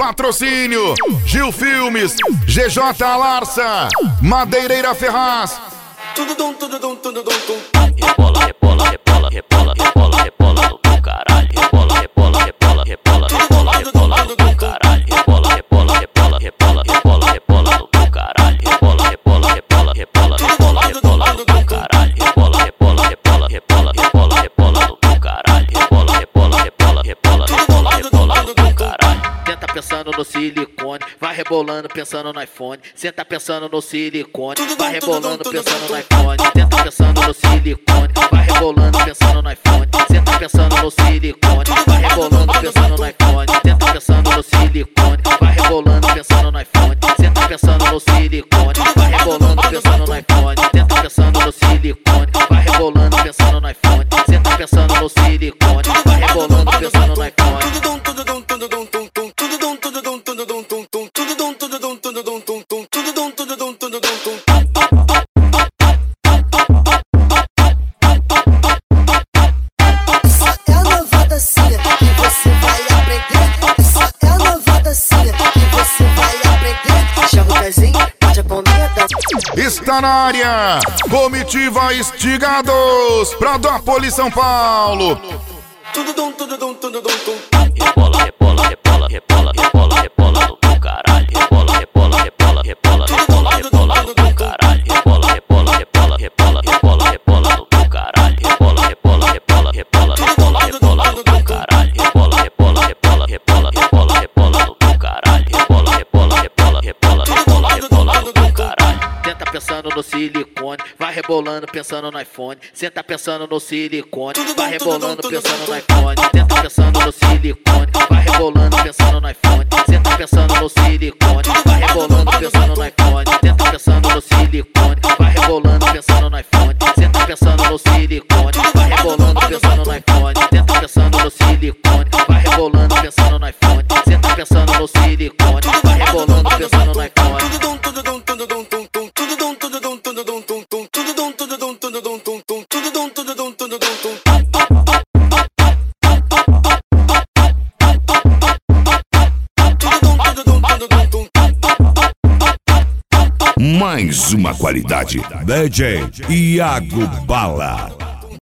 Patrocínio Gil Filmes, GJ Larsa, Madeireira Ferraz. Rebola, rebola, rebola, rebola, rebola, rebola do caralho. Rebola, rebola, rebola, rebola, rebola, rebola do caralho. Rebola, rebola, rebola, rebola, rebola, rebola do caralho. Rebola, rebola, rebola, rebola, rebola, rebola do caralho. Rebola, rebola, rebola, rebola, rebola, rebola do caralho. Rebola, rebola, rebola, rebola, rebola, rebola do caralho. Tenta pensando no silicone, vai rebolando pensando no iPhone. Senta pensando no silicone, vai rebolando pensando no iPhone. Tenta pensando no silicone, vai rebolando pensando no iPhone. Senta pensando no silicone, vai rebolando pensando no iPhone. Tenta pensando no silicone, vai rebolando pensando no iPhone. Senta pensando no silicone, vai rebolando pensando no iPhone. Tenta pensando no silicone, vai rebolando pensando no iPhone. Senta pensando no silicone, vai rebolando pensando no iPhone. Está na área, Comitiva Estigados, Prodópolis, São Paulo. Rebola, rebola, rebola, rebola, rebola, rebola do caralho. Rebola, rebola, rebola, rebola, rebola, rebola do caralho. Rebola, rebola, rebola, rebola, rebola, rebola do caralho. Rebola, rebola, rebola, rebola, rebola, rebola do caralho. Rebola, rebola, rebola, rebola, rebola, rebola do caralho. Rebola, rebola, rebola, rebola, rebola, rebola do caralho. Tenta pensando no silicone, vai rebolando pensando no iPhone. Senta pensando no silicone, vai rebolando pensando no iPhone. Tenta pensando no silicone, vai rebolando pensando no iPhone. Senta pensando no silicone, vai rebolando pensando no iPhone. Tenta pensando no silicone, vai rebolando pensando no iPhone. Senta pensando no silicone, vai rebolando pensando no iPhone. Tenta pensando no silicone, vai rebolando pensando no iPhone. Senta pensando no silicone, vai rebolando pensando no iPhone. Mais uma qualidade. DJ Iago Bala.